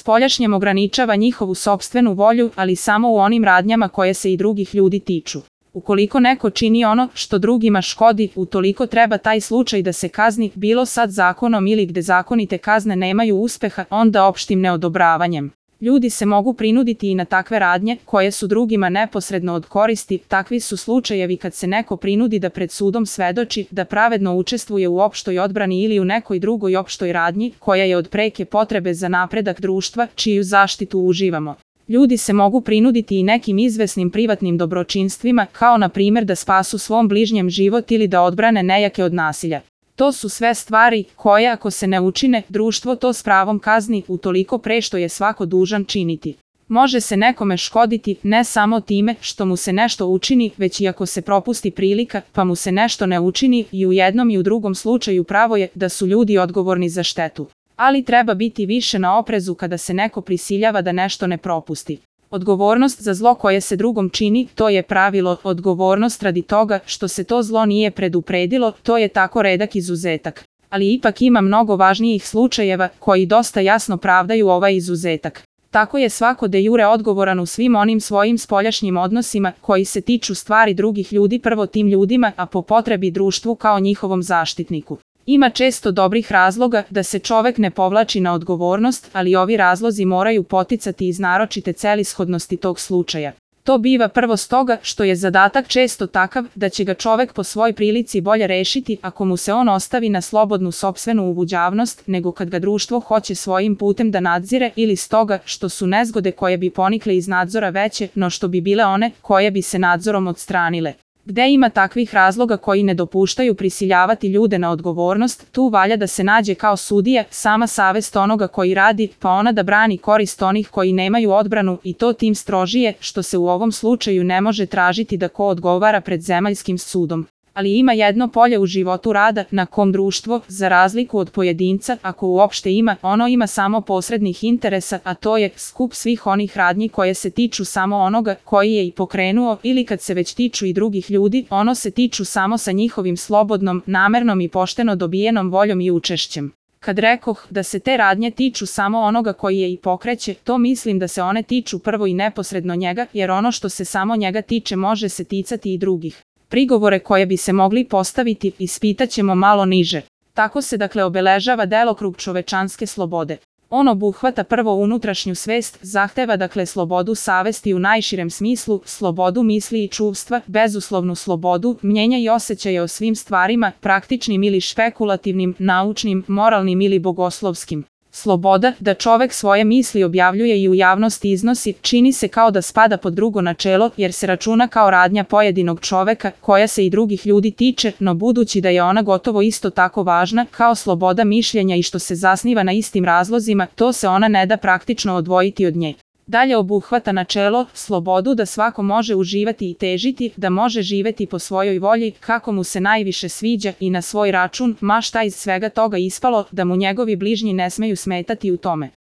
spoljašnjem ograničava njihovu sopstvenu volju, ali samo u onim radnjama koje se i drugih ljudi tiču. Ukoliko neko čini ono što drugima škodi, utoliko treba taj slučaj da se kazni, bilo sad zakonom ili gde zakonite kazne nemaju uspeha, onda opštim neodobravanjem. Ljudi se mogu prinuditi i na takve radnje, koje su drugima neposredno od koristi. Takvi su slučajevi kad se neko prinudi da pred sudom svedoči, da pravedno učestvuje u opštoj odbrani ili u nekoj drugoj opštoj radnji, koja je od preke potrebe za napredak društva, čiju zaštitu uživamo. Ljudi se mogu prinuditi i nekim izvesnim privatnim dobročinstvima, kao na primjer da spasu svom bližnjem život ili da odbrane nejake od nasilja. To su sve stvari koje, ako se ne učine, društvo to s pravom kazni, utoliko pre što je svako dužan činiti. Može se nekome škoditi ne samo time što mu se nešto učini, već i ako se propusti prilika, pa mu se nešto ne učini, i u jednom i u drugom slučaju pravo je da su ljudi odgovorni za štetu. Ali treba biti više na oprezu kada se neko prisiljava da nešto ne propusti. Odgovornost za zlo koje se drugom čini, to je pravilo. Odgovornost radi toga što se to zlo nije predupredilo, to je tako redak izuzetak. Ali ipak ima mnogo važnijih slučajeva koji dosta jasno pravdaju ovaj izuzetak. Tako je svako de jure odgovoran u svim onim svojim spoljašnjim odnosima koji se tiču stvari drugih ljudi, prvo tim ljudima, a po potrebi društvu kao njihovom zaštitniku. Ima često dobrih razloga da se čovek ne povlači na odgovornost, ali ovi razlozi moraju poticati iz naročite celishodnosti tog slučaja. To biva prvo stoga što je zadatak često takav da će ga čovek po svoj prilici bolje rešiti ako mu se on ostavi na slobodnu sopstvenu ubuđavnost, nego kad ga društvo hoće svojim putem da nadzire, ili stoga što su nezgode koje bi ponikle iz nadzora veće no što bi bile one koje bi se nadzorom odstranile. Gde ima takvih razloga koji ne dopuštaju prisiljavati ljude na odgovornost, tu valja da se nađe kao sudija sama savest onoga koji radi, pa ona da brani korist onih koji nemaju odbranu, i to tim strožije što se u ovom slučaju ne može tražiti da ko odgovara pred zemaljskim sudom. Ali ima jedno polje u životu rada na kom društvo, za razliku od pojedinca, ako uopšte ima, ono ima samo posrednih interesa, a to je skup svih onih radnji koje se tiču samo onoga koji je i pokrenuo, ili kad se već tiču i drugih ljudi, ono se tiču samo sa njihovim slobodnom, namernom i pošteno dobijenom voljom i učešćem. Kad rekoh da se te radnje tiču samo onoga koji je i pokreće, to mislim da se one tiču prvo i neposredno njega, jer ono što se samo njega tiče može se ticati i drugih. Prigovore koje bi se mogli postaviti ispitaćemo malo niže. Tako se dakle obeležava delokrug čovečanske slobode. On obuhvata prvo unutrašnju svest, zahteva dakle slobodu savesti u najširem smislu, slobodu misli i čuvstva, bezuslovnu slobodu, mnjenja i osjećaja o svim stvarima, praktičnim ili špekulativnim, naučnim, moralnim ili bogoslovskim. Sloboda da čovek svoje misli objavljuje i u javnosti iznosi, čini se kao da spada pod drugo načelo, jer se računa kao radnja pojedinog čoveka, koja se i drugih ljudi tiče, no budući da je ona gotovo isto tako važna kao sloboda mišljenja i što se zasniva na istim razlozima, to se ona ne da praktično odvojiti od nje. Dalje obuhvata načelo, slobodu da svako može uživati i težiti, da može živeti po svojoj volji, kako mu se najviše sviđa i na svoj račun, ma šta iz svega toga ispalo, da mu njegovi bližnji ne smeju smetati u tome.